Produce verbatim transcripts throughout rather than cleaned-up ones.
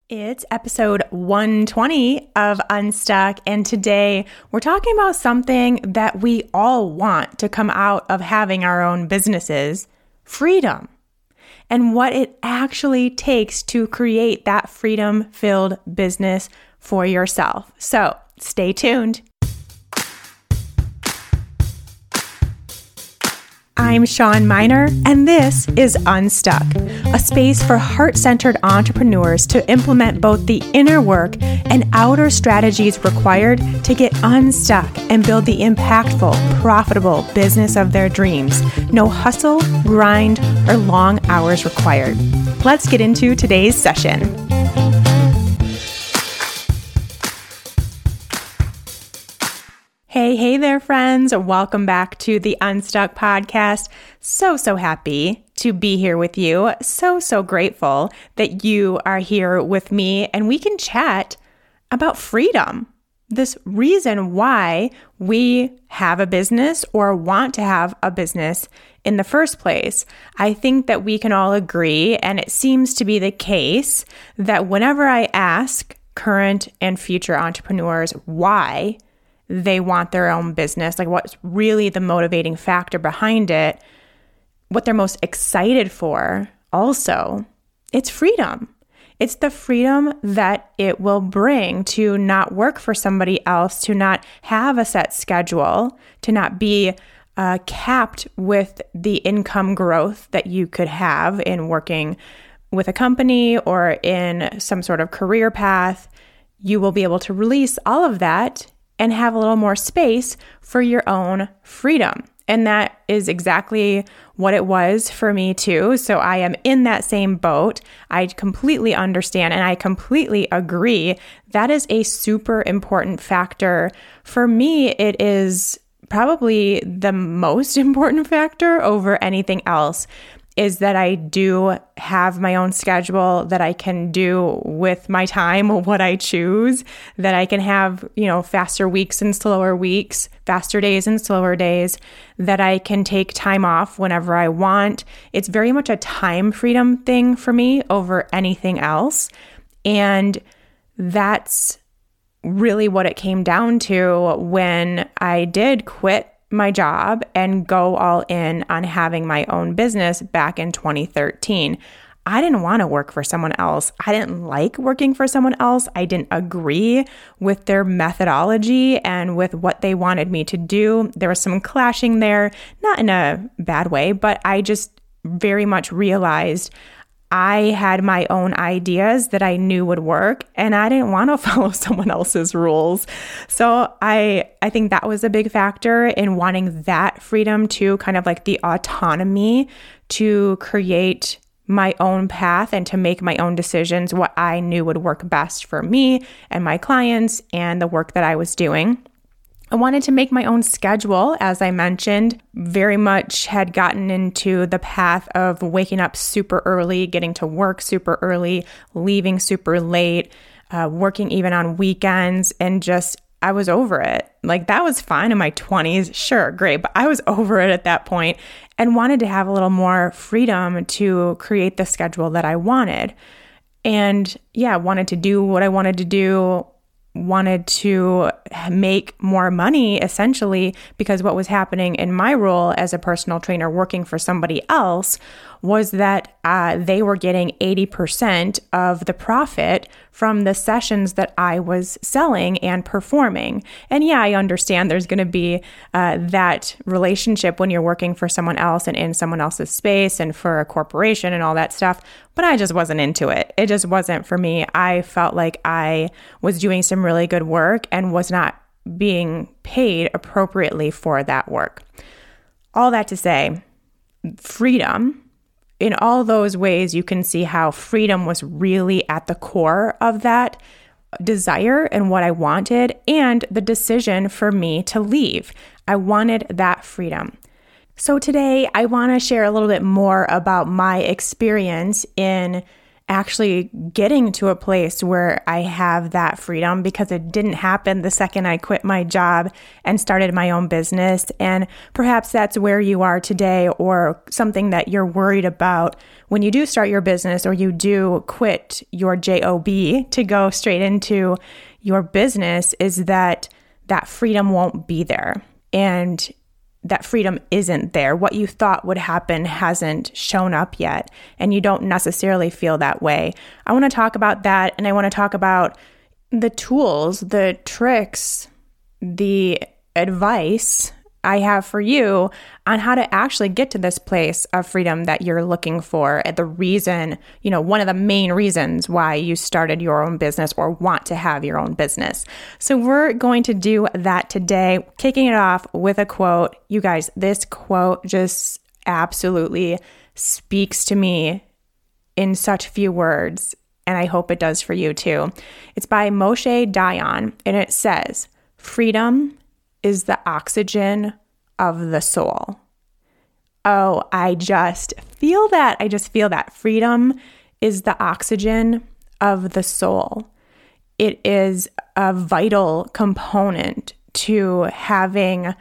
It's episode one twenty of Unstuck, and today we're talking about something that we all want to come out of having our own businesses: freedom, and what it actually takes to create that freedom-filled business for yourself. So stay tuned. I'm Shawn Miner, and this is Unstuck, a space for heart-centered entrepreneurs to implement both the inner work and outer strategies required to get unstuck and build the impactful, profitable business of their dreams. No hustle, grind, or long hours required. Let's get into today's session. Hey, hey there, friends. Welcome back to the Unstuck podcast. So, so happy to be here with you. So, so grateful that you are here with me and we can chat about freedom. This reason why we have a business or want to have a business in the first place. I think that we can all agree, and it seems to be the case, that whenever I ask current and future entrepreneurs why they want their own business, like what's really the motivating factor behind it, what they're most excited for also, it's freedom. It's the freedom that it will bring to not work for somebody else, to not have a set schedule, to not be uh, capped with the income growth that you could have in working with a company or in some sort of career path. You will be able to release all of that and have a little more space for your own freedom. And that is exactly what it was for me too. So I am in that same boat. I completely understand and I completely agree. That is a super important factor. For me, it is probably the most important factor over anything else, is that I do have my own schedule, that I can do with my time what I choose, that I can have, you know, faster weeks and slower weeks, faster days and slower days, that I can take time off whenever I want. It's very much a time freedom thing for me over anything else. And that's really what it came down to when I did quit my job and go all in on having my own business back in twenty thirteen. I didn't want to work for someone else. I didn't like working for someone else. I didn't agree with their methodology and with what they wanted me to do. There was some clashing there, not in a bad way, but I just very much realized I had my own ideas that I knew would work, and I didn't want to follow someone else's rules. So I I think that was a big factor in wanting that freedom too, kind of like the autonomy to create my own path and to make my own decisions, what I knew would work best for me and my clients and the work that I was doing. I wanted to make my own schedule, as I mentioned, very much had gotten into the path of waking up super early, getting to work super early, leaving super late, uh, working even on weekends, and just, I was over it. Like, that was fine in my twenties, sure, great, but I was over it at that point and wanted to have a little more freedom to create the schedule that I wanted. And yeah, wanted to do what I wanted to do, wanted to make more money essentially, because what was happening in my role as a personal trainer working for somebody else was that uh, they were getting eighty percent of the profit from the sessions that I was selling and performing. And yeah, I understand there's going to be uh, that relationship when you're working for someone else and in someone else's space and for a corporation and all that stuff, but I just wasn't into it. It just wasn't for me. I felt like I was doing some really good work and was not being paid appropriately for that work. All that to say, freedom, in all those ways, you can see how freedom was really at the core of that desire and what I wanted, and the decision for me to leave. I wanted that freedom. So today, I want to share a little bit more about my experience in actually getting to a place where I have that freedom, because it didn't happen the second I quit my job and started my own business. And perhaps that's where you are today, or something that you're worried about when you do start your business, or you do quit your job to go straight into your business, is that that freedom won't be there. And that freedom isn't there. What you thought would happen hasn't shown up yet, and you don't necessarily feel that way. I want to talk about that, and I want to talk about the tools, the tricks, the advice I have for you on how to actually get to this place of freedom that you're looking for. And the reason, you know, one of the main reasons why you started your own business or want to have your own business. So we're going to do that today, kicking it off with a quote. You guys, this quote just absolutely speaks to me in such few words, and I hope it does for you too. It's by Moshe Dayan, and it says, "Freedom is the oxygen of the soul." Oh, I just feel that. I just feel that. Freedom is the oxygen of the soul. It is a vital component to having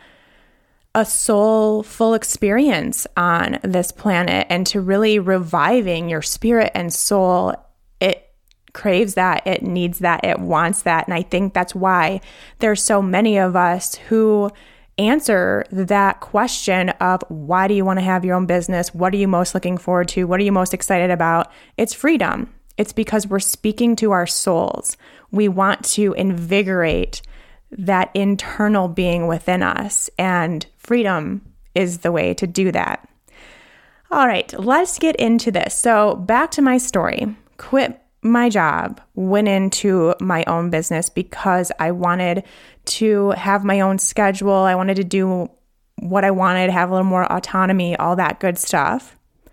a soulful experience on this planet, and to really reviving your spirit and soul. It craves that, it needs that, it wants that. And I think that's why there's so many of us who answer that question of, why do you want to have your own business? What are you most looking forward to? What are you most excited about? It's freedom. It's because we're speaking to our souls. We want to invigorate that internal being within us, and freedom is the way to do that. All right, let's get into this. So back to my story. Quit my job, went into my own business because I wanted to have my own schedule. I wanted to do what I wanted, have a little more autonomy, all that good stuff.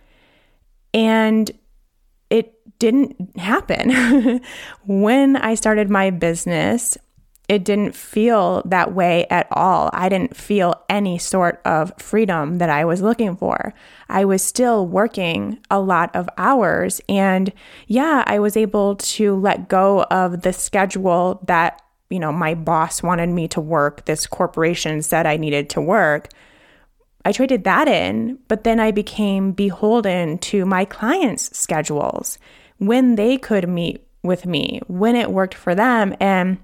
And it didn't happen. When I started my business, it didn't feel that way at all. I didn't feel any sort of freedom that I was looking for. I was still working a lot of hours. And yeah, I was able to let go of the schedule that, you know, my boss wanted me to work. This corporation said I needed to work. I traded that in, but then I became beholden to my clients' schedules, when they could meet with me, when it worked for them. And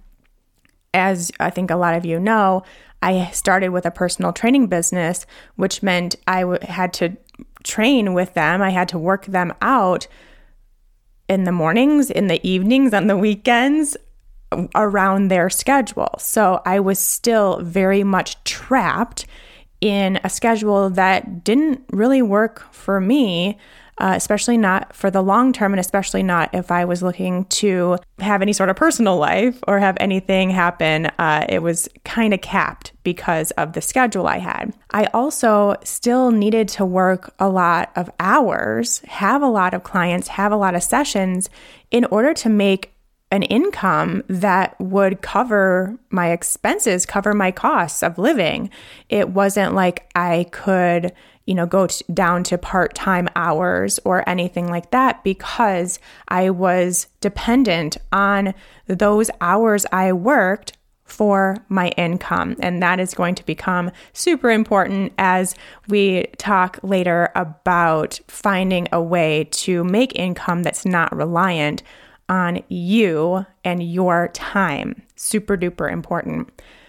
as I think a lot of you know, I started with a personal training business, which meant I w- had to train with them. I had to work them out in the mornings, in the evenings, on the weekends, around their schedule. So I was still very much trapped in a schedule that didn't really work for me, uh, especially not for the long term, and especially not if I was looking to have any sort of personal life or have anything happen. Uh, it was kind of capped because of the schedule I had. I also still needed to work a lot of hours, have a lot of clients, have a lot of sessions in order to make an income that would cover my expenses, cover my costs of living. It wasn't like I could, you know, go t- down to part-time hours or anything like that, because I was dependent on those hours I worked for my income. And that is going to become super important as we talk later about finding a way to make income that's not reliant on you and your time. Super duper important.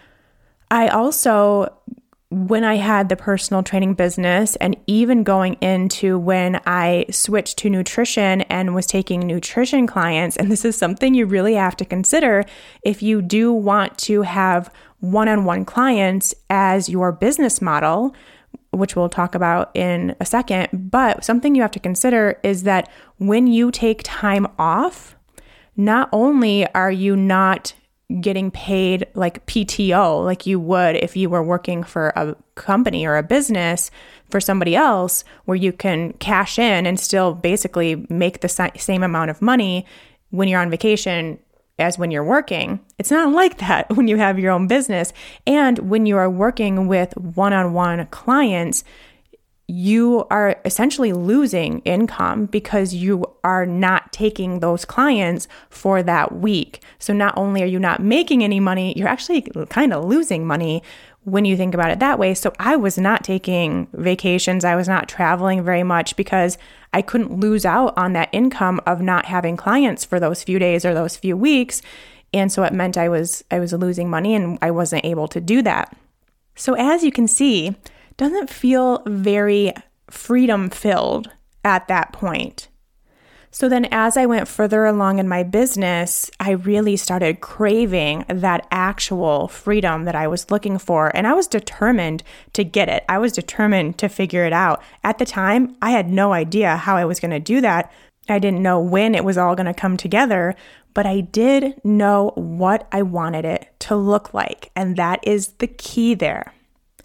I also, when I had the personal training business, and even going into when I switched to nutrition and was taking nutrition clients, and this is something you really have to consider if you do want to have one-on-one clients as your business model, which we'll talk about in a second. But something you have to consider is that when you take time off, not only are you not getting paid like P T O like you would if you were working for a company or a business for somebody else, where you can cash in and still basically make the same amount of money when you're on vacation as when you're working. It's not like that when you have your own business. And when you are working with one-on-one clients, you are essentially losing income because you are not taking those clients for that week. So not only are you not making any money, you're actually kind of losing money when you think about it that way. So I was not taking vacations. I was not traveling very much because I couldn't lose out on that income of not having clients for those few days or those few weeks. And so it meant I was I was losing money and I wasn't able to do that. So as you can see, doesn't feel very freedom-filled at that point. So then as I went further along in my business, I really started craving that actual freedom that I was looking for. And I was determined to get it. I was determined to figure it out. At the time, I had no idea how I was going to do that. I didn't know when it was all going to come together, but I did know what I wanted it to look like. And that is the key there.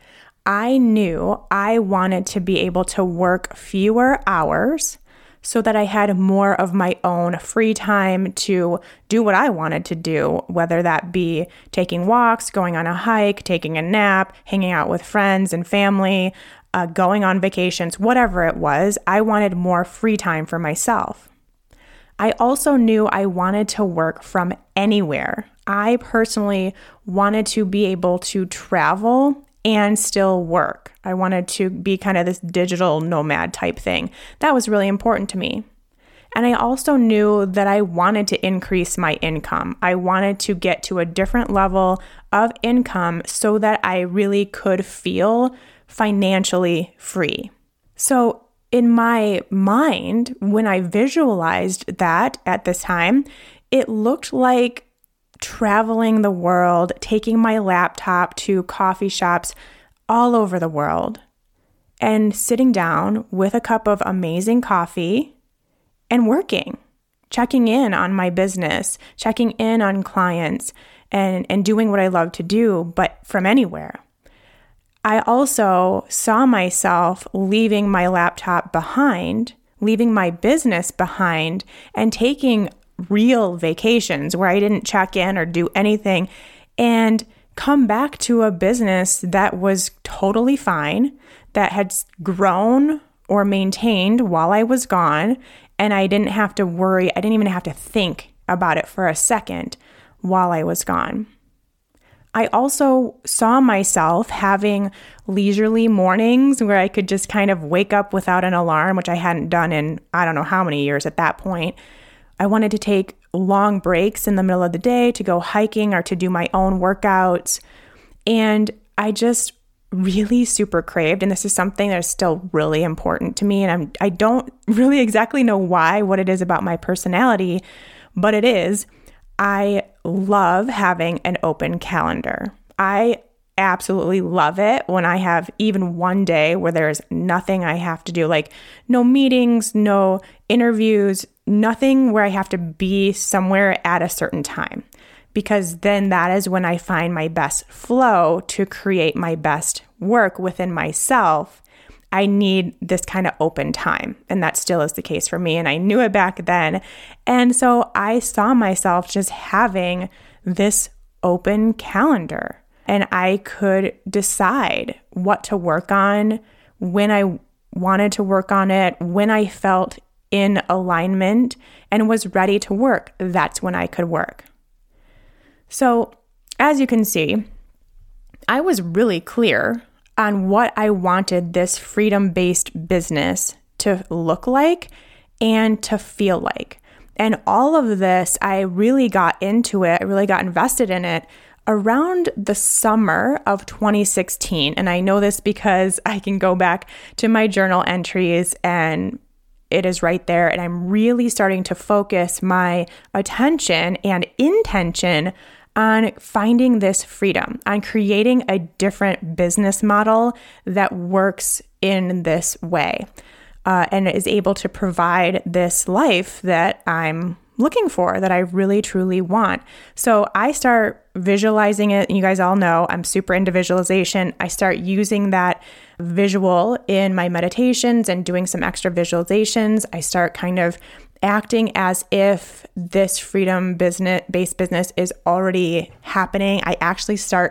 I knew I wanted to be able to work fewer hours so that I had more of my own free time to do what I wanted to do, whether that be taking walks, going on a hike, taking a nap, hanging out with friends and family, uh, going on vacations, whatever it was. I wanted more free time for myself. I also knew I wanted to work from anywhere. I personally wanted to be able to travel and still work. I wanted to be kind of this digital nomad type thing. That was really important to me. And I also knew that I wanted to increase my income. I wanted to get to a different level of income so that I really could feel financially free. So in my mind, when I visualized that at this time, it looked like traveling the world, taking my laptop to coffee shops all over the world, and sitting down with a cup of amazing coffee and working, checking in on my business, checking in on clients, and, and doing what I love to do, but from anywhere. I also saw myself leaving my laptop behind, leaving my business behind, and taking real vacations where I didn't check in or do anything and come back to a business that was totally fine, that had grown or maintained while I was gone, and I didn't have to worry, I didn't even have to think about it for a second while I was gone. I also saw myself having leisurely mornings where I could just kind of wake up without an alarm, which I hadn't done in I don't know how many years at that point. I wanted to take long breaks in the middle of the day to go hiking or to do my own workouts. And I just really super craved, and this is something that is still really important to me. And I'm, I don't really exactly know why, what it is about my personality, but it is. I love having an open calendar. I absolutely love it when I have even one day where there's nothing I have to do, like no meetings, no interviews, nothing where I have to be somewhere at a certain time, because then that is when I find my best flow to create my best work within myself. I need this kind of open time, and that still is the case for me, and I knew it back then. And so I saw myself just having this open calendar, and I could decide what to work on, when I wanted to work on it, when I felt in alignment and was ready to work. That's when I could work. So as you can see, I was really clear on what I wanted this freedom-based business to look like and to feel like. And all of this, I really got into it, I really got invested in it around the summer of twenty sixteen. And I know this because I can go back to my journal entries and it is right there. And I'm really starting to focus my attention and intention on finding this freedom, on creating a different business model that works in this way, uh, and is able to provide this life that I'm looking for, that I really, truly want. So I start visualizing it. And you guys all know I'm super into visualization. I start using that visual in my meditations and doing some extra visualizations. I start kind of acting as if this freedom business based business is already happening. I actually start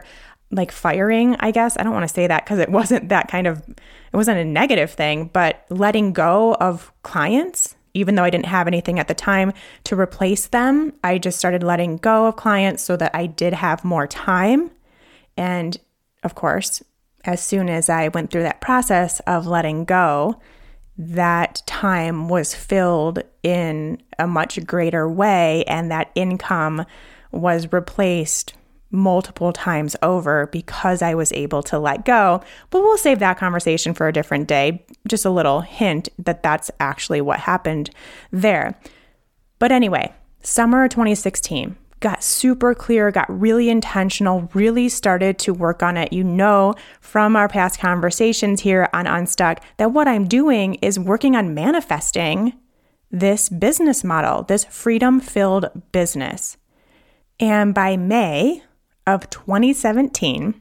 like firing, I guess. I don't want to say that because it wasn't that kind of, it wasn't a negative thing, but letting go of clients, even though I didn't have anything at the time to replace them, I just started letting go of clients so that I did have more time. And of course, as soon as I went through that process of letting go, that time was filled in a much greater way, and that income was replaced multiple times over because I was able to let go. But we'll save that conversation for a different day. Just a little hint that that's actually what happened there. But anyway, summer twenty sixteen, got super clear, got really intentional, really started to work on it. You know from our past conversations here on Unstuck that what I'm doing is working on manifesting this business model, this freedom-filled business. And by May of twenty seventeen,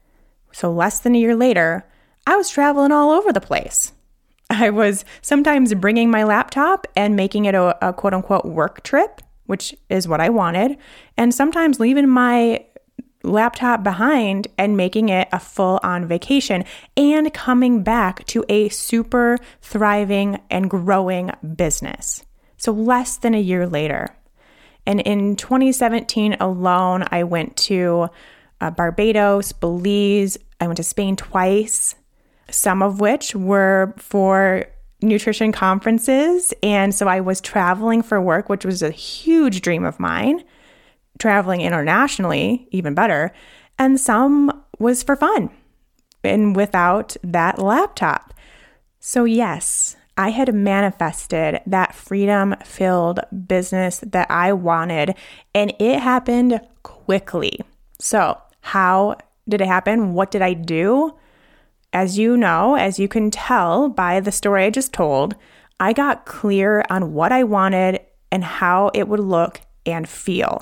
so less than a year later, I was traveling all over the place. I was sometimes bringing my laptop and making it a, a quote-unquote work trip, which is what I wanted, and sometimes leaving my laptop behind and making it a full-on vacation and coming back to a super thriving and growing business. So less than a year later. And in twenty seventeen alone, I went to uh, Barbados, Belize. I went to Spain twice, some of which were for nutrition conferences. And so I was traveling for work, which was a huge dream of mine. Traveling internationally, even better. And some was for fun and without that laptop. So yes, I had manifested that freedom-filled business that I wanted, and it happened quickly. So how did it happen? What did I do? As you know, as you can tell by the story I just told, I got clear on what I wanted and how it would look and feel.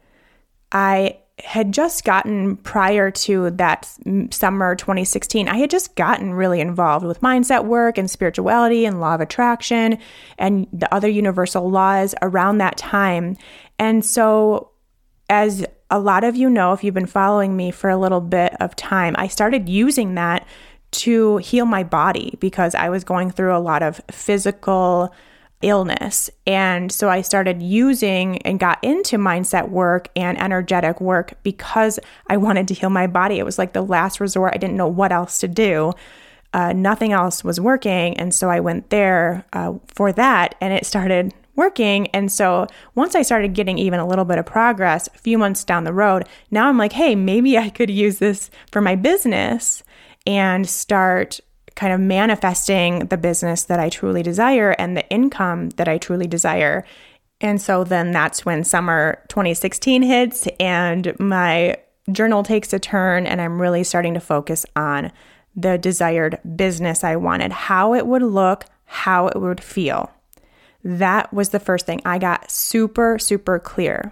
I had just gotten, prior to that summer twenty sixteen, I had just gotten really involved with mindset work and spirituality and law of attraction and the other universal laws around that time. And so, as a lot of you know, if you've been following me for a little bit of time, I started using that to heal my body because I was going through a lot of physical illness. And so I started using and got into mindset work and energetic work because I wanted to heal my body. It was like the last resort. I didn't know what else to do. Uh, nothing else was working. And so I went there uh, for that, and it started working. And so once I started getting even a little bit of progress, a few months down the road, now I'm like, hey, maybe I could use this for my business and start kind of manifesting the business that I truly desire and the income that I truly desire. And so then that's when summer twenty sixteen hits and my journal takes a turn, and I'm really starting to focus on the desired business I wanted, how it would look, how it would feel. That was the first thing. I got super, super clear.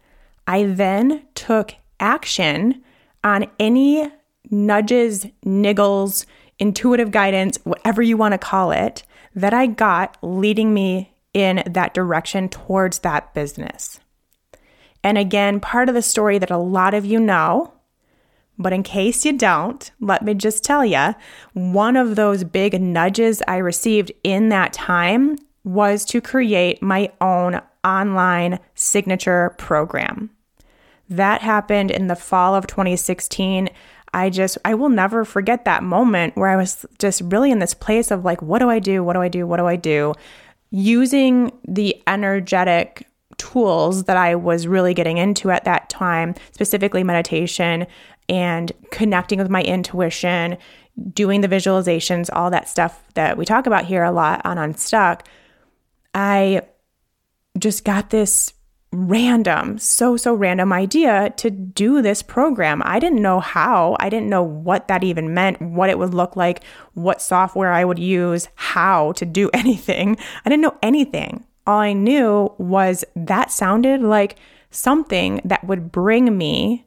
I then took action on any nudges, niggles, intuitive guidance, whatever you want to call it, that I got leading me in that direction towards that business. And again, part of the story that a lot of you know, but in case you don't, let me just tell you, one of those big nudges I received in that time was to create my own online signature program. That happened in the fall of twenty sixteen. I just, I will never forget that moment where I was just really in this place of like, what do I do? What do I do? What do I do? Using the energetic tools that I was really getting into at that time, specifically meditation and connecting with my intuition, doing the visualizations, all that stuff that we talk about here a lot on Unstuck. I just got this random, so, so random idea to do this program. I didn't know how. I didn't know what that even meant, what it would look like, what software I would use, how to do anything. I didn't know anything. All I knew was that sounded like something that would bring me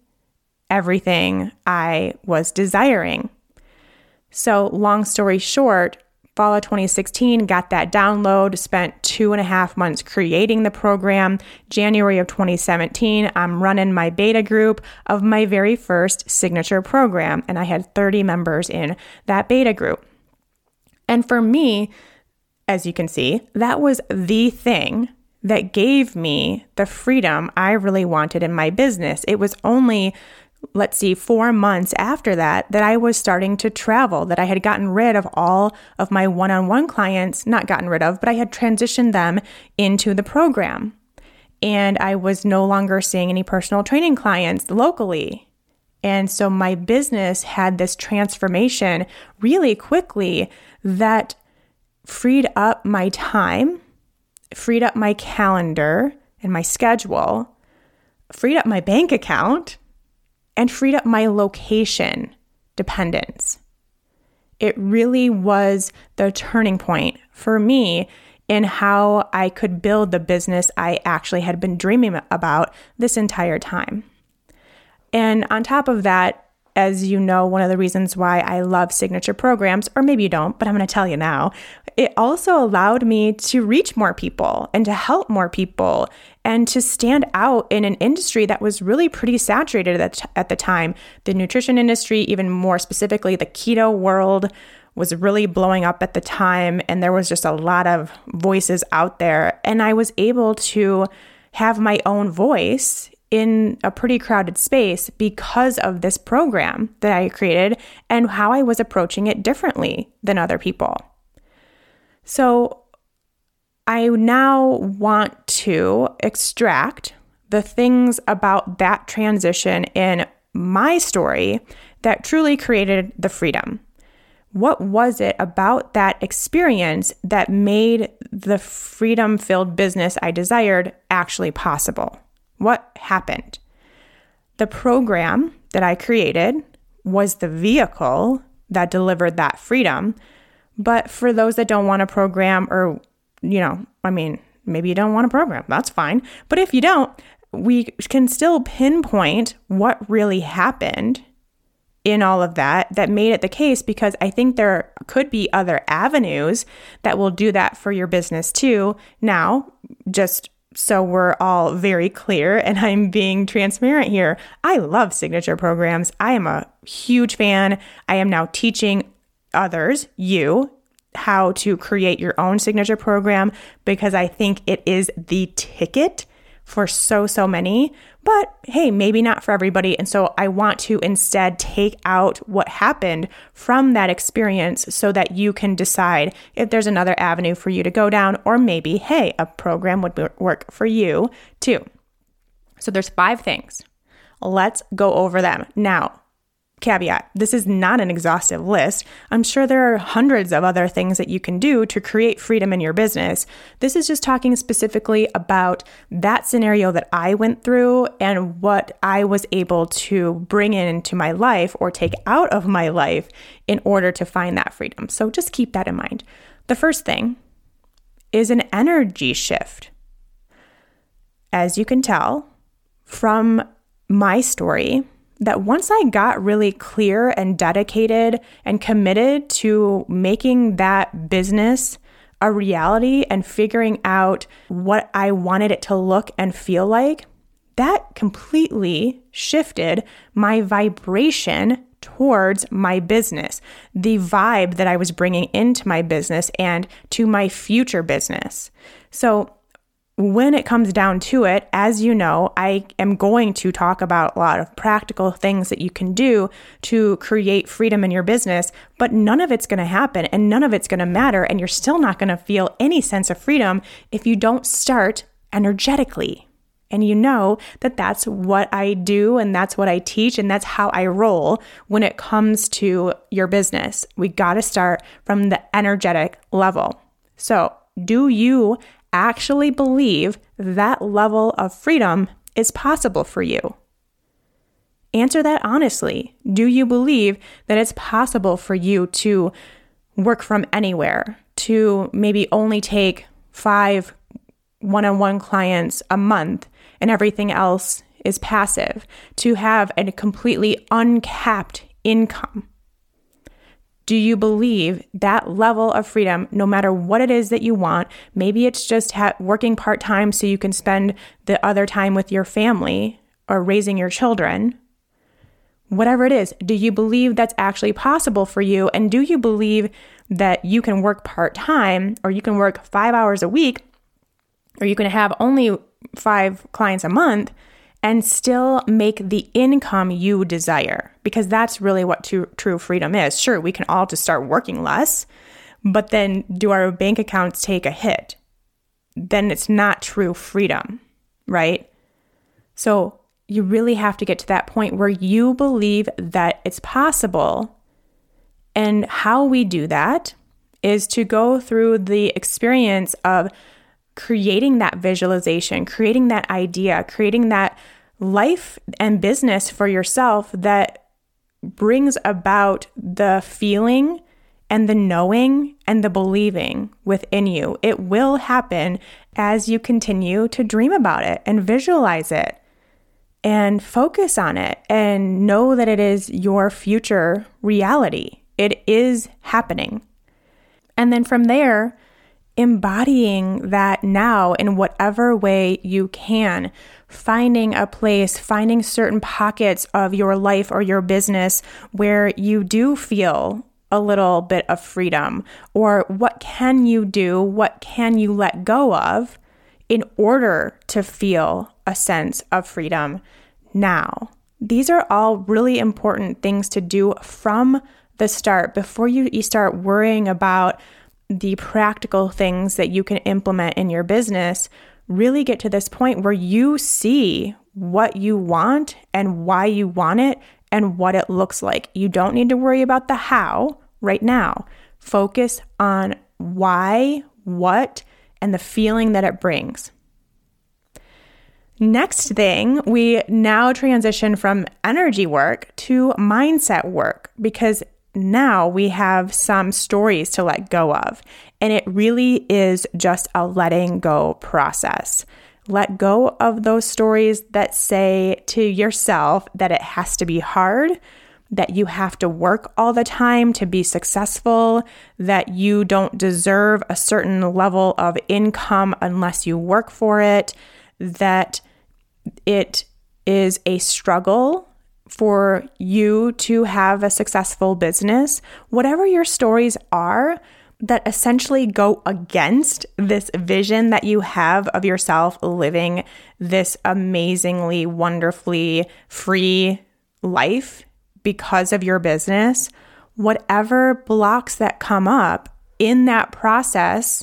everything I was desiring. So long story short, fall of twenty sixteen, got that download, spent two and a half months creating the program. January of twenty seventeen, I'm running my beta group of my very first signature program, and I had thirty members in that beta group. And for me, as you can see, that was the thing that gave me the freedom I really wanted in my business. It was only let's see, four months after that, that I was starting to travel, that I had gotten rid of all of my one-on-one clients, not gotten rid of, but I had transitioned them into the program. And I was no longer seeing any personal training clients locally. And so my business had this transformation really quickly that freed up my time, freed up my calendar and my schedule, freed up my bank account, and freed up my location dependence. It really was the turning point for me in how I could build the business I actually had been dreaming about this entire time. And on top of that, as you know, one of the reasons why I love signature programs, or maybe you don't, but I'm going to tell you now, it also allowed me to reach more people and to help more people and to stand out in an industry that was really pretty saturated at, at the time. The nutrition industry, even more specifically, the keto world was really blowing up at the time, and there was just a lot of voices out there. And I was able to have my own voice in a pretty crowded space because of this program that I created and how I was approaching it differently than other people. So I now want to extract the things about that transition in my story that truly created the freedom. What was it about that experience that made the freedom-filled business I desired actually possible? What happened? The program that I created was the vehicle that delivered that freedom. But for those that don't want a program, or, you know, I mean, maybe you don't want a program, that's fine. But if you don't, we can still pinpoint what really happened in all of that that made it the case, because I think there could be other avenues that will do that for your business too. Now, just so we're all very clear, and I'm being transparent here, I love signature programs. I am a huge fan. I am now teaching others, you, how to create your own signature program, because I think it is the ticket for so, so many. But hey, maybe not for everybody. And so I want to instead take out what happened from that experience so that you can decide if there's another avenue for you to go down, or maybe, hey, a program would work for you too. So there's five things. Let's go over them. Now, caveat, this is not an exhaustive list. I'm sure there are hundreds of other things that you can do to create freedom in your business. This is just talking specifically about that scenario that I went through and what I was able to bring into my life or take out of my life in order to find that freedom. So just keep that in mind. The first thing is an energy shift. As you can tell from my story, that once I got really clear and dedicated and committed to making that business a reality and figuring out what I wanted it to look and feel like, that completely shifted my vibration towards my business, the vibe that I was bringing into my business and to my future business. So when it comes down to it, as you know, I am going to talk about a lot of practical things that you can do to create freedom in your business, but none of it's going to happen and none of it's going to matter, and you're still not going to feel any sense of freedom if you don't start energetically. And you know that that's what I do and that's what I teach and that's how I roll when it comes to your business. We got to start from the energetic level. So, do you actually believe that level of freedom is possible for you? Answer that honestly. Do you believe that it's possible for you to work from anywhere, to maybe only take five one-on-one clients a month and everything else is passive, to have a completely uncapped income? Do you believe that level of freedom, no matter what it is that you want, maybe it's just ha- working part-time so you can spend the other time with your family or raising your children, whatever it is, do you believe that's actually possible for you? And do you believe that you can work part-time, or you can work five hours a week, or you can have only five clients a month and still make the income you desire? Because that's really what true, true freedom is. Sure, we can all just start working less, but then do our bank accounts take a hit? Then it's not true freedom, right? So you really have to get to that point where you believe that it's possible. And how we do that is to go through the experience of creating that visualization, creating that idea, creating that life and business for yourself that brings about the feeling and the knowing and the believing within you. It will happen as you continue to dream about it and visualize it and focus on it and know that it is your future reality. It is happening. And then from there, embodying that now in whatever way you can, finding a place, finding certain pockets of your life or your business where you do feel a little bit of freedom, or what can you do, what can you let go of in order to feel a sense of freedom now. These are all really important things to do from the start before you, you start worrying about the practical things that you can implement in your business. Really get to this point where you see what you want and why you want it and what it looks like. You don't need to worry about the how right now. Focus on why, what, and the feeling that it brings. Next thing, we now transition from energy work to mindset work, because now we have some stories to let go of, and it really is just a letting go process. Let go of those stories that say to yourself that it has to be hard, that you have to work all the time to be successful, that you don't deserve a certain level of income unless you work for it, that it is a struggle for you to have a successful business. Whatever your stories are that essentially go against this vision that you have of yourself living this amazingly, wonderfully free life because of your business, whatever blocks that come up in that process,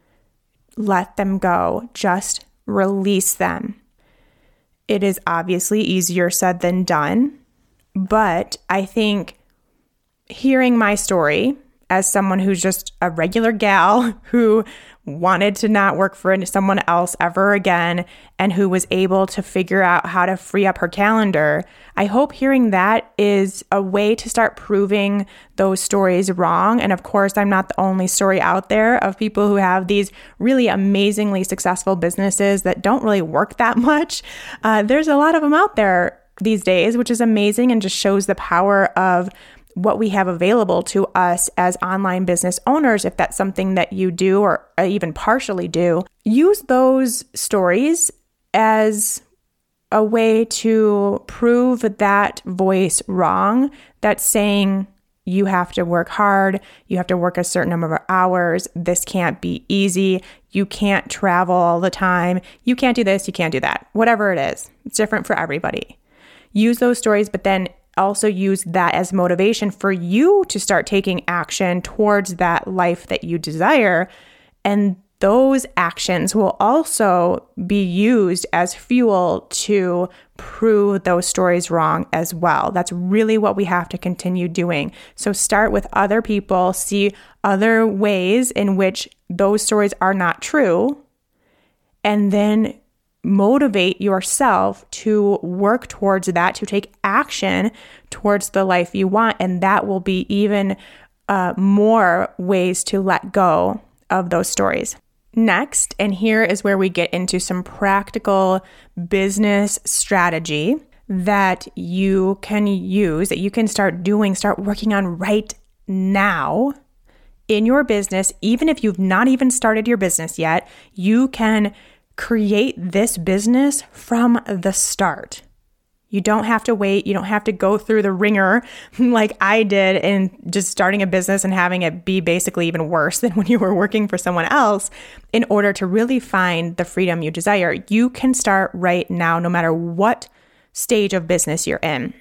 let them go. Just release them. It is obviously easier said than done, but I think hearing my story as someone who's just a regular gal who wanted to not work for someone else ever again and who was able to figure out how to free up her calendar, I hope hearing that is a way to start proving those stories wrong. And of course, I'm not the only story out there of people who have these really amazingly successful businesses that don't really work that much. Uh, there's a lot of them out there these days, which is amazing and just shows the power of what we have available to us as online business owners. If that's something that you do or even partially do, use those stories as a way to prove that voice wrong that's saying you have to work hard, you have to work a certain number of hours, this can't be easy, you can't travel all the time, you can't do this, you can't do that, whatever it is. It's different for everybody. Use those stories, but then also use that as motivation for you to start taking action towards that life that you desire. And those actions will also be used as fuel to prove those stories wrong as well. That's really what we have to continue doing. So start with other people, see other ways in which those stories are not true, and then motivate yourself to work towards that, to take action towards the life you want. And that will be even uh, more ways to let go of those stories. Next, and here is where we get into some practical business strategy that you can use, that you can start doing, start working on right now in your business, even if you've not even started your business yet, you can create this business from the start. You don't have to wait. You don't have to go through the ringer like I did in just starting a business and having it be basically even worse than when you were working for someone else in order to really find the freedom you desire. You can start right now, no matter what stage of business you're in.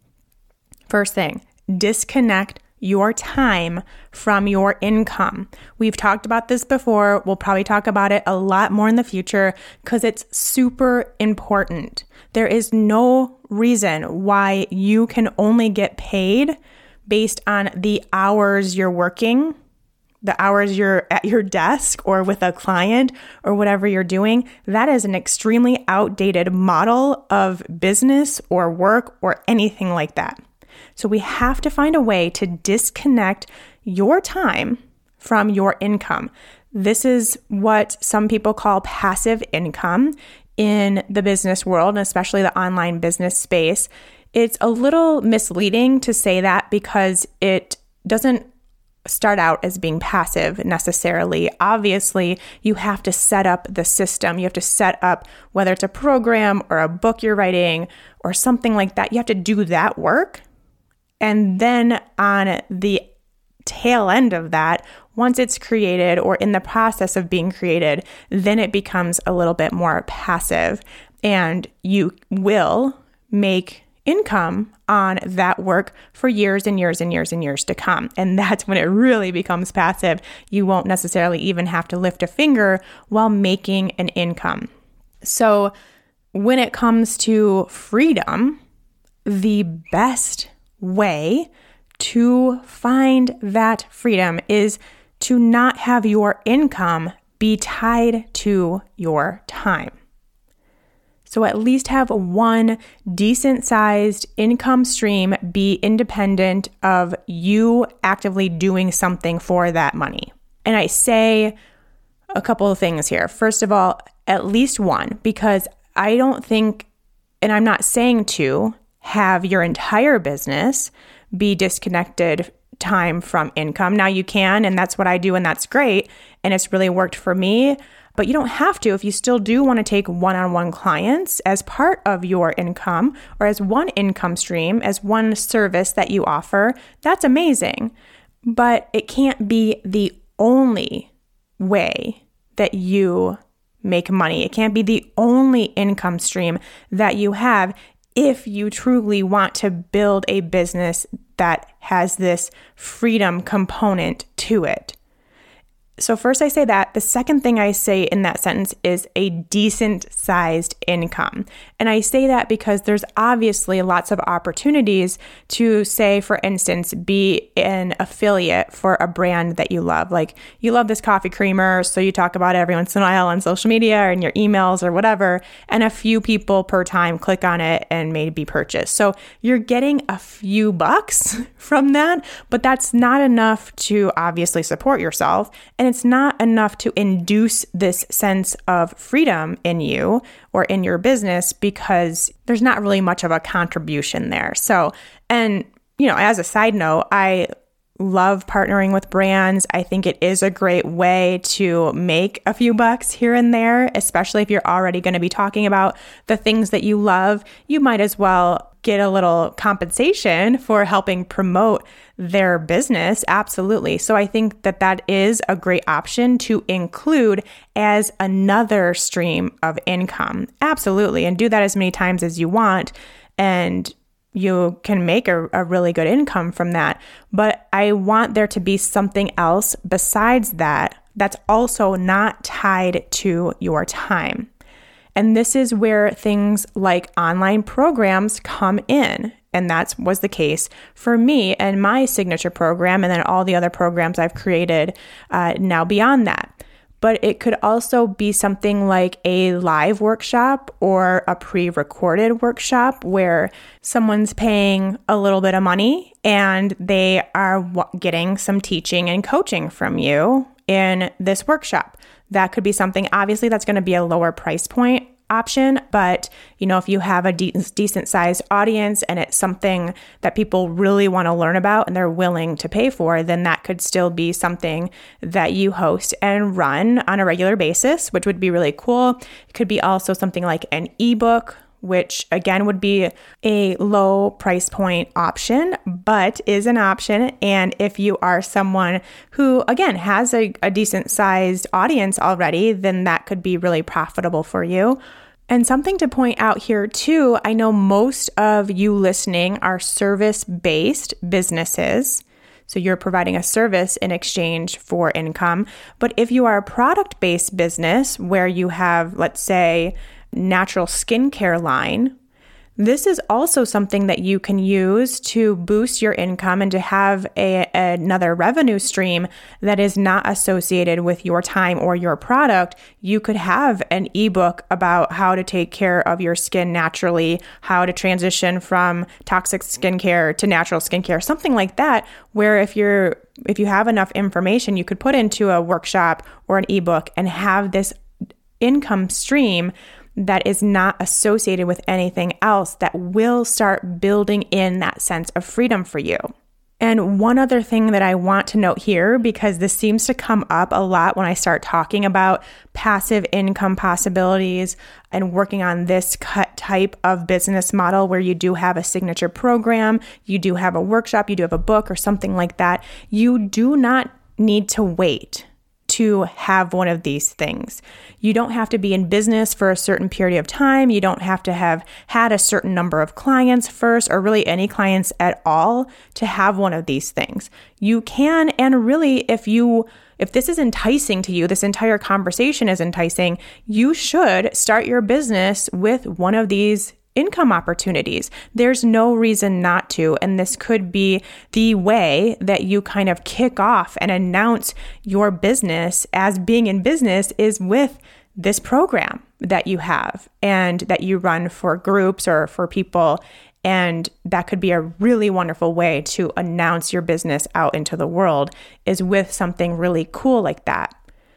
First thing, disconnect your time from your income. We've talked about this before. We'll probably talk about it a lot more in the future because it's super important. There is no reason why you can only get paid based on the hours you're working, the hours you're at your desk or with a client or whatever you're doing. That is an extremely outdated model of business or work or anything like that. So we have to find a way to disconnect your time from your income. This is what some people call passive income in the business world, and especially the online business space. It's a little misleading to say that because it doesn't start out as being passive necessarily. Obviously, you have to set up the system. You have to set up whether it's a program or a book you're writing or something like that. You have to do that work. And then on the tail end of that, once it's created or in the process of being created, then it becomes a little bit more passive and you will make income on that work for years and years and years and years to come. And that's when it really becomes passive. You won't necessarily even have to lift a finger while making an income. So when it comes to freedom, the best way to find that freedom is to not have your income be tied to your time. So at least have one decent sized income stream be independent of you actively doing something for that money. And I say a couple of things here. First of all, at least one, because I don't think, and I'm not saying to have your entire business be disconnected time from income. Now you can, and that's what I do, and that's great, and it's really worked for me, but you don't have to if you still do want to take one-on-one clients as part of your income or as one income stream, as one service that you offer. That's amazing, but it can't be the only way that you make money. It can't be the only income stream that you have if you truly want to build a business that has this freedom component to it. So first I say that. The second thing I say in that sentence is a decent sized income. And I say that because there's obviously lots of opportunities to, say, for instance, be an affiliate for a brand that you love. Like you love this coffee creamer, so you talk about it every once in a while on social media or in your emails or whatever, and a few people per time click on it and maybe purchase. So you're getting a few bucks from that, but that's not enough to obviously support yourself. And it's not enough to induce this sense of freedom in you or in your business because there's not really much of a contribution there. So, and, you know, as a side note, I love partnering with brands. I think it is a great way to make a few bucks here and there, especially if you're already going to be talking about the things that you love. You might as well get a little compensation for helping promote their business. Absolutely. So I think that that is a great option to include as another stream of income. Absolutely. And do that as many times as you want. And you can make a, a really good income from that. But I want there to be something else besides that that's also not tied to your time. And this is where things like online programs come in. And that was the case for me and my signature program, and then all the other programs I've created uh, now beyond that. But it could also be something like a live workshop or a pre-recorded workshop where someone's paying a little bit of money and they are w- getting some teaching and coaching from you in this workshop. That could be something, obviously, that's going to be a lower price point. option. But, you know, if you have a de- decent sized audience and it's something that people really want to learn about and they're willing to pay for, then that could still be something that you host and run on a regular basis, which would be really cool. It could be also something like an ebook, which again would be a low price point option, but is an option. And if you are someone who, again, has a, a decent sized audience already, then that could be really profitable for you. And something to point out here too, I know most of you listening are service-based businesses. So you're providing a service in exchange for income. But if you are a product-based business where you have, let's say, natural skincare line, this is also something that you can use to boost your income and to have a, another revenue stream that is not associated with your time or your product. You could have an ebook about how to take care of your skin naturally, how to transition from toxic skincare to natural skincare, something like that, where if you're if you have enough information, you could put into a workshop or an ebook and have this income stream that is not associated with anything else that will start building in that sense of freedom for you. And one other thing that I want to note here, because this seems to come up a lot when I start talking about passive income possibilities and working on this cut type of business model where you do have a signature program, you do have a workshop, you do have a book or something like that, you do not need to wait to have one of these things. You don't have to be in business for a certain period of time. You don't have to have had a certain number of clients first, or really any clients at all, to have one of these things. You can, and really, if you if this is enticing to you, this entire conversation is enticing, you should start your business with one of these income opportunities. There's no reason not to. And this could be the way that you kind of kick off and announce your business as being in business is with this program that you have and that you run for groups or for people. And that could be a really wonderful way to announce your business out into the world, is with something really cool like that.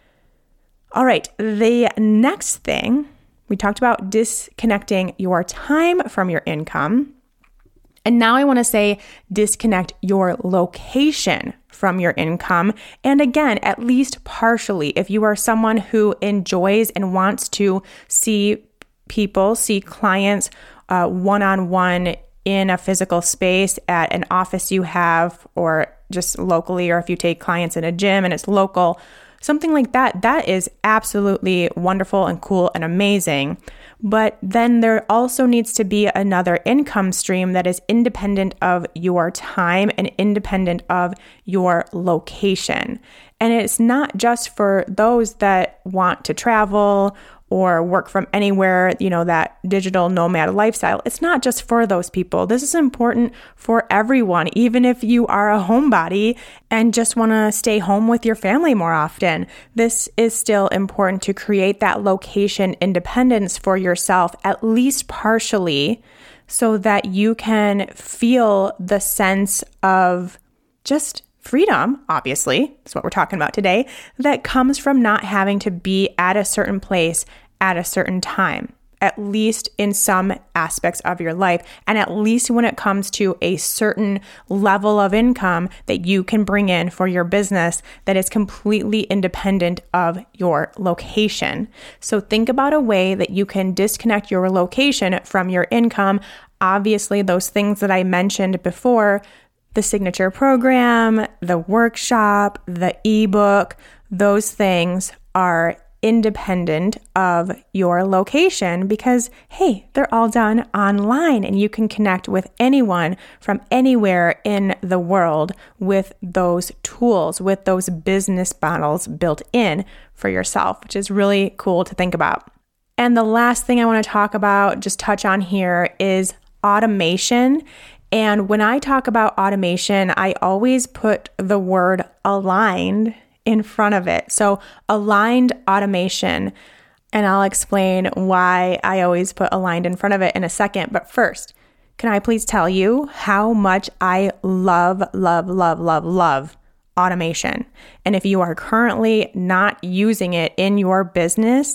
All right, the next thing, we talked about disconnecting your time from your income. And now I want to say disconnect your location from your income. And again, at least partially, if you are someone who enjoys and wants to see people, see clients uh, one-on-one in a physical space at an office you have, or just locally, or if you take clients in a gym and it's local, something like that, that is absolutely wonderful and cool and amazing. But then there also needs to be another income stream that is independent of your time and independent of your location. And it's not just for those that want to travel or work from anywhere, you know, that digital nomad lifestyle. It's not just for those people. This is important for everyone, even if you are a homebody and just want to stay home with your family more often. This is still important to create that location independence for yourself, at least partially, so that you can feel the sense of just freedom, obviously, that's what we're talking about today, that comes from not having to be at a certain place at a certain time, at least in some aspects of your life, and at least when it comes to a certain level of income that you can bring in for your business that is completely independent of your location. So think about a way that you can disconnect your location from your income. Obviously, those things that I mentioned before, the signature program, the workshop, the ebook, those things are independent of your location because, hey, they're all done online and you can connect with anyone from anywhere in the world with those tools, with those business models built in for yourself, which is really cool to think about. And the last thing I want to talk about, just touch on here, is automation. And when I talk about automation, I always put the word aligned in front of it. So aligned automation, and I'll explain why I always put aligned in front of it in a second. But first, can I please tell you how much I love, love, love, love, love automation? And if you are currently not using it in your business,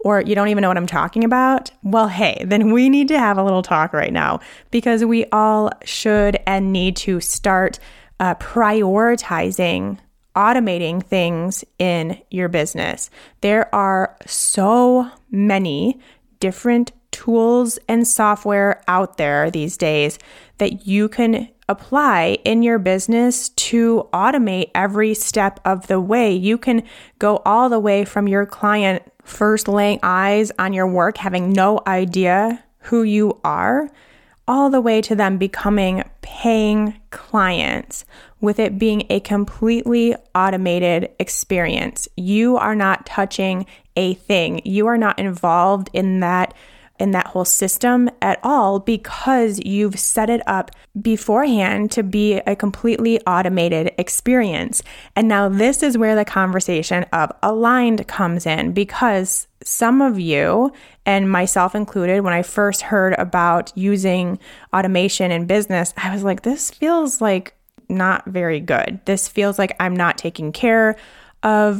or you don't even know what I'm talking about, well, hey, then we need to have a little talk right now, because we all should and need to start uh, prioritizing automating things in your business. There are so many different tools and software out there these days that you can apply in your business to automate every step of the way. You can go all the way from your client first laying eyes on your work, having no idea who you are, all the way to them becoming paying clients, with it being a completely automated experience. You are not touching a thing. You are not involved in that in that whole system at all, because you've set it up beforehand to be a completely automated experience. And now this is where the conversation of aligned comes in, because some of you, and myself included, when I first heard about using automation in business, I was like, this feels like not very good. This feels like I'm not taking care of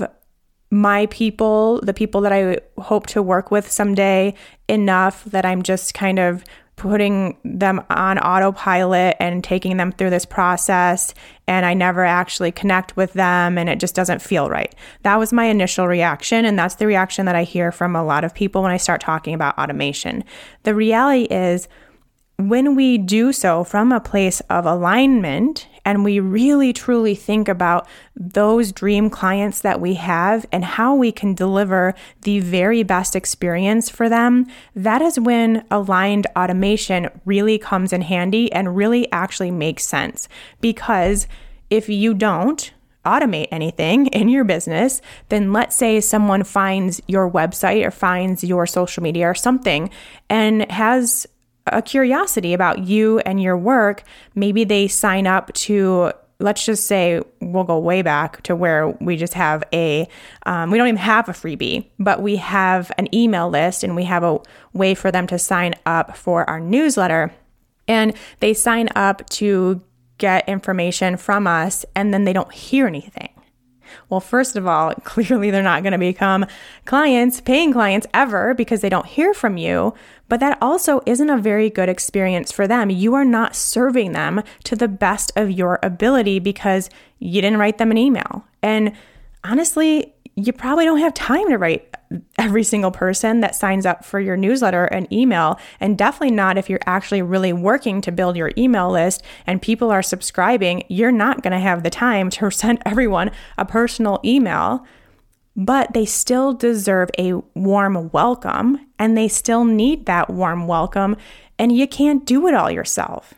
my people, the people that I hope to work with someday, enough that I'm just kind of putting them on autopilot and taking them through this process, and I never actually connect with them, and it just doesn't feel right. That was my initial reaction, and that's the reaction that I hear from a lot of people when I start talking about automation. The reality is, when we do so from a place of alignment, and we really truly think about those dream clients that we have and how we can deliver the very best experience for them, that is when aligned automation really comes in handy and really actually makes sense. Because if you don't automate anything in your business, then let's say someone finds your website or finds your social media or something and has a curiosity about you and your work. Maybe they sign up to, let's just say, we'll go way back to where we just have a, um, we don't even have a freebie, but we have an email list and we have a way for them to sign up for our newsletter. And they sign up to get information from us, and then they don't hear anything. Well, first of all, clearly they're not going to become clients, paying clients ever, because they don't hear from you. But that also isn't a very good experience for them. You are not serving them to the best of your ability because you didn't write them an email. And honestly, you probably don't have time to write every single person that signs up for your newsletter an email, and definitely not if you're actually really working to build your email list and people are subscribing. You're not going to have the time to send everyone a personal email, but they still deserve a warm welcome, and they still need that warm welcome, and you can't do it all yourself.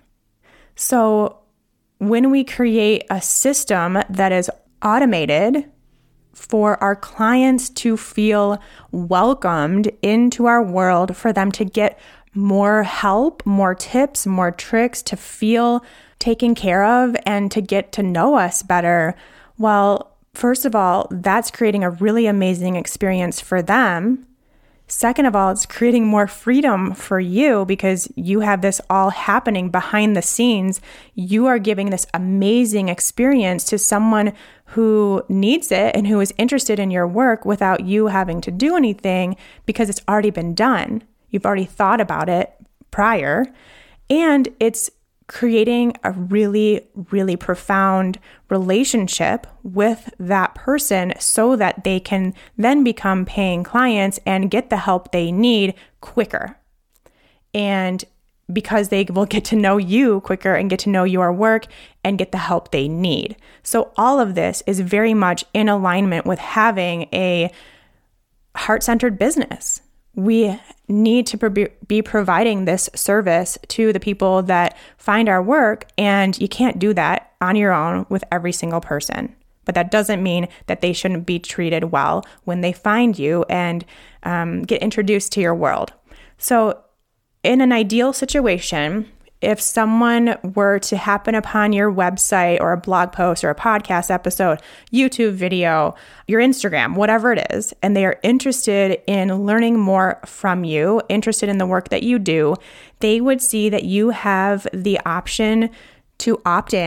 So when we create a system that is automated for our clients to feel welcomed into our world, for them to get more help, more tips, more tricks, to feel taken care of and to get to know us better, well, first of all, that's creating a really amazing experience for them. Second of all, it's creating more freedom for you because you have this all happening behind the scenes. You are giving this amazing experience to someone who needs it and who is interested in your work without you having to do anything, because it's already been done. You've already thought about it prior, and it's creating a really, really profound relationship with that person so that they can then become paying clients and get the help they need quicker. And because they will get to know you quicker and get to know your work and get the help they need. So all of this is very much in alignment with having a heart-centered business. We need to be providing this service to the people that find our work, and you can't do that on your own with every single person. But that doesn't mean that they shouldn't be treated well when they find you and um, get introduced to your world. So in an ideal situation, if someone were to happen upon your website or a blog post or a podcast episode, YouTube video, your Instagram, whatever it is, and they are interested in learning more from you, interested in the work that you do, they would see that you have the option to opt in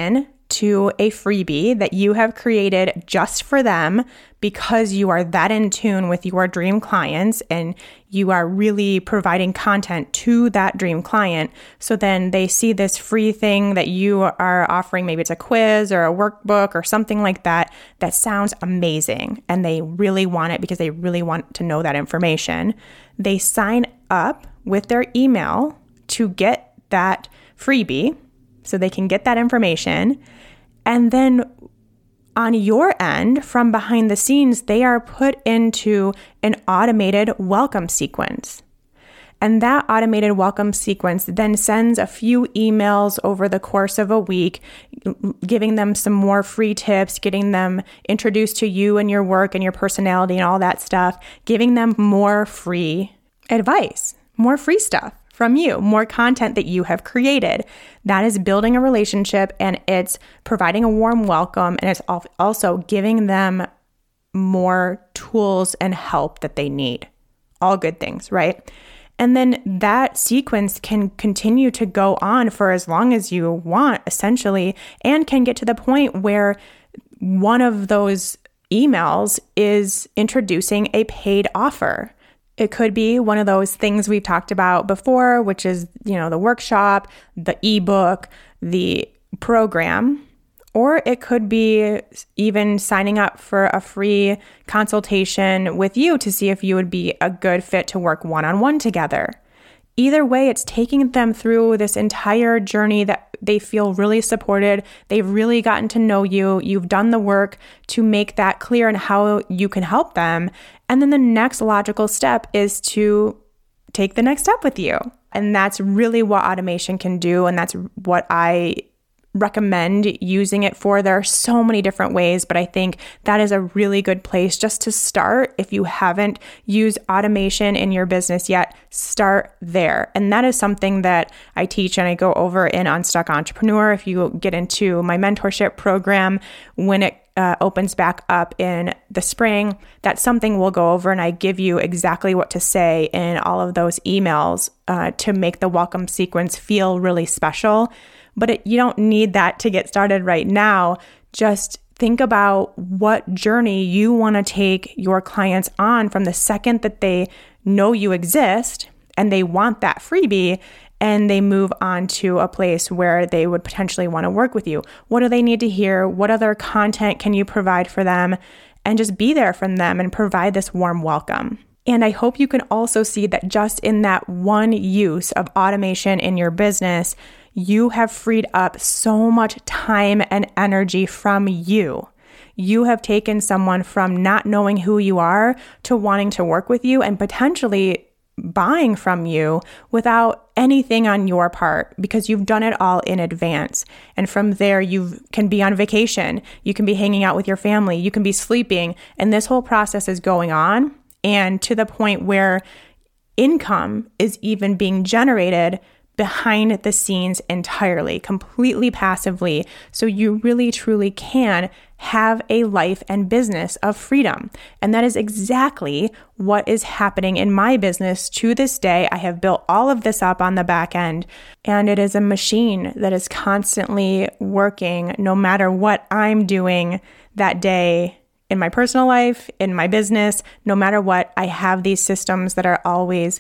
to a freebie that you have created just for them because you are that in tune with your dream clients and you are really providing content to that dream client. So then they see this free thing that you are offering. Maybe it's a quiz or a workbook or something like that. That sounds amazing. And they really want it because they really want to know that information. They sign up with their email to get that freebie so they can get that information. And then on your end, from behind the scenes, they are put into an automated welcome sequence. And that automated welcome sequence then sends a few emails over the course of a week, giving them some more free tips, getting them introduced to you and your work and your personality and all that stuff, giving them more free advice, more free stuff from you, more content that you have created. That is building a relationship, and it's providing a warm welcome, and it's also giving them more tools and help that they need. All good things, right? And then that sequence can continue to go on for as long as you want, essentially, and can get to the point where one of those emails is introducing a paid offer. It could be one of those things we've talked about before, which is, you know, the workshop, the ebook, the program, or it could be even signing up for a free consultation with you to see if you would be a good fit to work one-on-one together. Either way, it's taking them through this entire journey that they feel really supported. They've really gotten to know you. You've done the work to make that clear and how you can help them. And then the next logical step is to take the next step with you. And that's really what automation can do. And that's what I recommend using it for. There are so many different ways, but I think that is a really good place just to start. If you haven't used automation in your business yet, start there. And that is something that I teach and I go over in Unstuck Entrepreneur. If you get into my mentorship program, when it uh, opens back up in the spring, that's something we'll go over, and I give you exactly what to say in all of those emails uh, to make the welcome sequence feel really special. But it, you don't need that to get started right now. Just think about what journey you want to take your clients on from the second that they know you exist and they want that freebie and they move on to a place where they would potentially want to work with you. What do they need to hear? What other content can you provide for them? And just be there for them and provide this warm welcome. And I hope you can also see that just in that one use of automation in your business, you have freed up so much time and energy from you. You have taken someone from not knowing who you are to wanting to work with you and potentially buying from you without anything on your part because you've done it all in advance. And from there, you can be on vacation. You can be hanging out with your family. You can be sleeping. And this whole process is going on, and to the point where income is even being generated behind the scenes entirely, completely passively. So you really, truly can have a life and business of freedom. And that is exactly what is happening in my business to this day. I have built all of this up on the back end, and it is a machine that is constantly working no matter what I'm doing that day in my personal life, in my business. No matter what, I have these systems that are always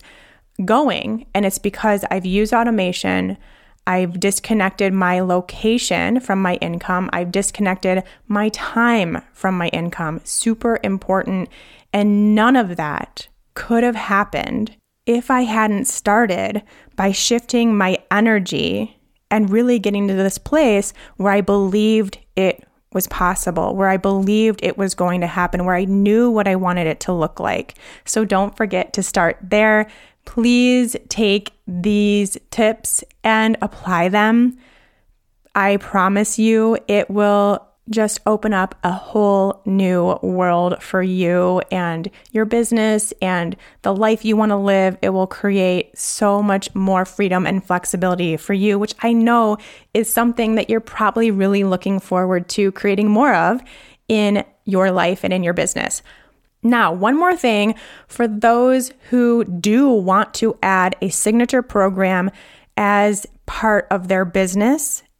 going, and it's because I've used automation. I've disconnected my location from my income. I've disconnected my time from my income. Super important. And none of that could have happened if I hadn't started by shifting my energy and really getting to this place where I believed it was possible, where I believed it was going to happen, where I knew what I wanted it to look like. So don't forget to start there. Please take these tips and apply them. I promise you it will just open up a whole new world for you and your business and the life you want to live. It will create so much more freedom and flexibility for you, which I know is something that you're probably really looking forward to creating more of in your life and in your business. Now, one more thing for those who do want to add a signature program as part of their business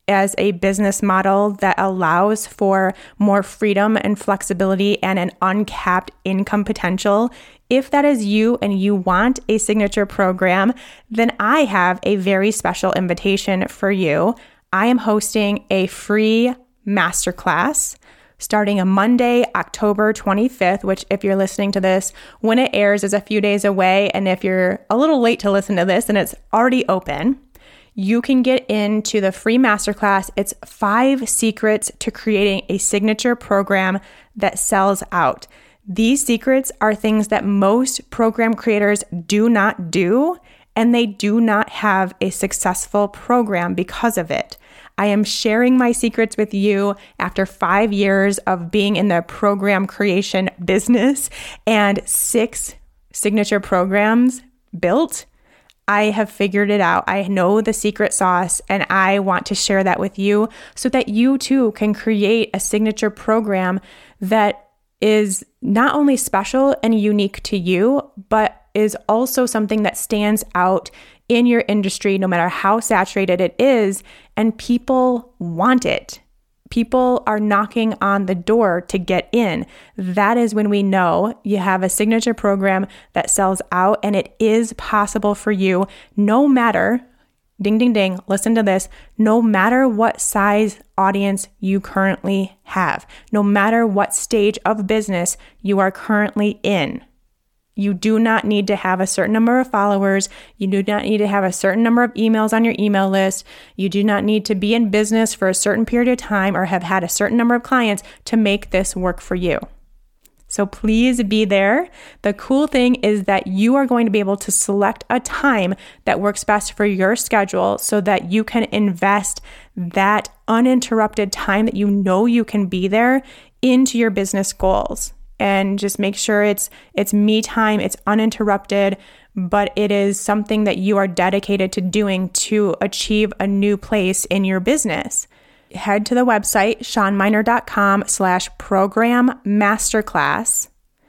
as a business model that allows for more freedom and flexibility and an uncapped income potential, if that is you and you want a signature program, then I have a very special invitation for you. I am hosting a free masterclass starting on Monday, October twenty-fifth, which if you're listening to this when it airs is a few days away. And if you're a little late to listen to this and it's already open, you can get into the free masterclass. It's five secrets to creating a signature program that sells out. These secrets are things that most program creators do not do, and they do not have a successful program because of it. I am sharing my secrets with you after five years of being in the program creation business and six signature programs built. I have figured it out. I know the secret sauce, and I want to share that with you so that you too can create a signature program that is not only special and unique to you, but is also something that stands out in your industry, no matter how saturated it is, and people want it. People are knocking on the door to get in. That is when we know you have a signature program that sells out, and it is possible for you, no matter, ding, ding, ding, listen to this, no matter what size audience you currently have, no matter what stage of business you are currently in. You do not need to have a certain number of followers. You do not need to have a certain number of emails on your email list. You do not need to be in business for a certain period of time or have had a certain number of clients to make this work for you. So please be there. The cool thing is that you are going to be able to select a time that works best for your schedule so that you can invest that uninterrupted time that you know you can be there into your business goals. And just make sure it's it's me time, it's uninterrupted, but it is something that you are dedicated to doing to achieve a new place in your business. Head to the website, shawnminer.com slash program masterclass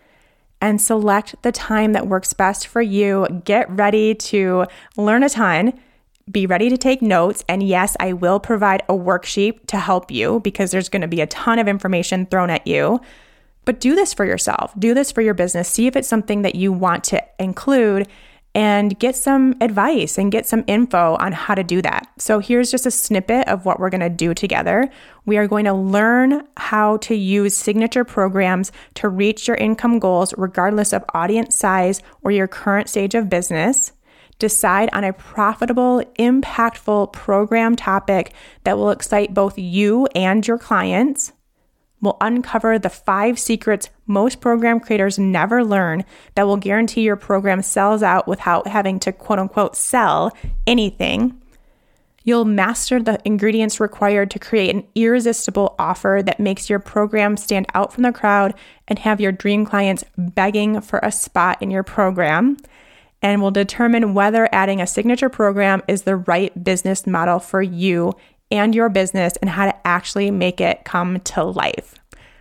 and select the time that works best for you. Get ready to learn a ton. Be ready to take notes. And yes, I will provide a worksheet to help you because there's going to be a ton of information thrown at you. But do this for yourself. Do this for your business. See if it's something that you want to include and get some advice and get some info on how to do that. So here's just a snippet of what we're going to do together. We are going to learn how to use signature programs to reach your income goals regardless of audience size or your current stage of business. Decide on a profitable, impactful program topic that will excite both you and your clients. We'll uncover the five secrets most program creators never learn that will guarantee your program sells out without having to quote unquote sell anything. You'll master the ingredients required to create an irresistible offer that makes your program stand out from the crowd and have your dream clients begging for a spot in your program. And we'll determine whether adding a signature program is the right business model for you and your business and how to actually make it come to life.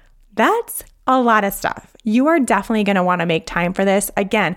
That's a lot of stuff. You are definitely going to want to make time for this. Again,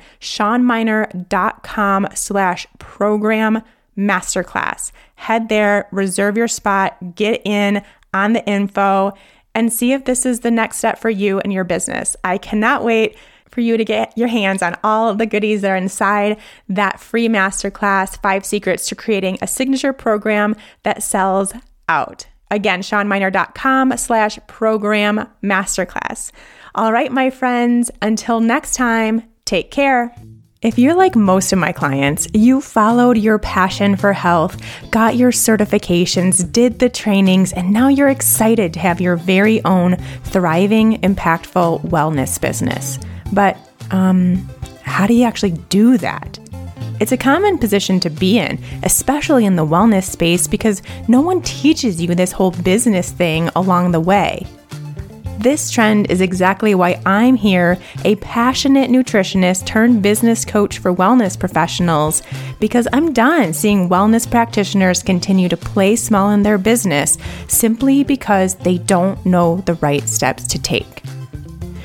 shawnminer.com slash program masterclass. Head there, reserve your spot, get in on the info, and see if this is the next step for you and your business. I cannot wait for you to get your hands on all of the goodies that are inside that free masterclass, Five Secrets to Creating a Signature Program That Sells Out. Again, shawnminer.com slash program masterclass. All right, my friends, until next time, take care. If you're like most of my clients, you followed your passion for health, got your certifications, did the trainings, and now you're excited to have your very own thriving, impactful wellness business. But um, how do you actually do that? It's a common position to be in, especially in the wellness space, because no one teaches you this whole business thing along the way. This trend is exactly why I'm here, a passionate nutritionist turned business coach for wellness professionals, because I'm done seeing wellness practitioners continue to play small in their business simply because they don't know the right steps to take.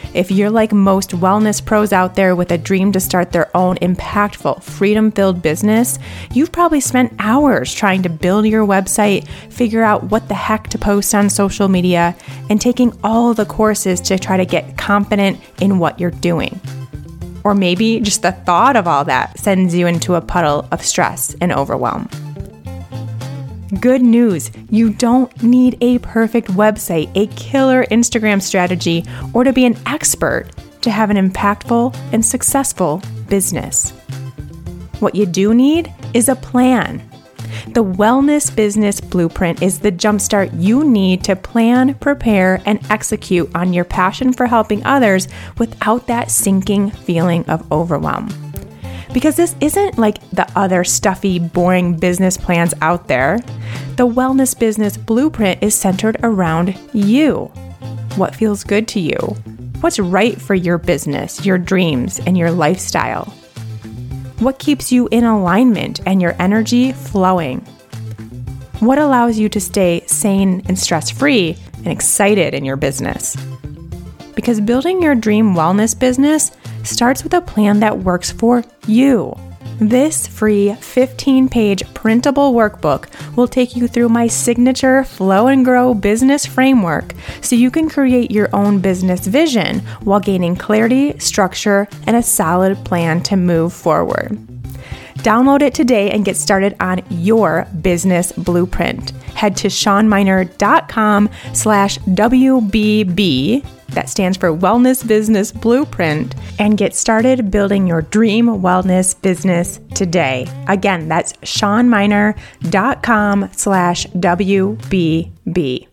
If you're like most wellness pros out there with a dream to start their own impactful, freedom-filled business, you've probably spent hours trying to build your website, figure out what the heck to post on social media, and taking all the courses to try to get confident in what you're doing. Or maybe just the thought of all that sends you into a puddle of stress and overwhelm. Good news, you don't need a perfect website, a killer Instagram strategy, or to be an expert to have an impactful and successful business. What you do need is a plan. The Wellness Business Blueprint is the jumpstart you need to plan, prepare, and execute on your passion for helping others without that sinking feeling of overwhelm. Because this isn't like the other stuffy, boring business plans out there. The Wellness Business Blueprint is centered around you. What feels good to you? What's right for your business, your dreams, and your lifestyle? What keeps you in alignment and your energy flowing? What allows you to stay sane and stress-free and excited in your business? Because building your dream wellness business starts with a plan that works for you. This free fifteen-page printable workbook will take you through my signature Flow and Grow business framework so you can create your own business vision while gaining clarity, structure, and a solid plan to move forward. Download it today and get started on your business blueprint. Head to shawnminer.com slash WBB, that stands for Wellness Business Blueprint, and get started building your dream wellness business today. Again, that's shawnminer.com slash WBB.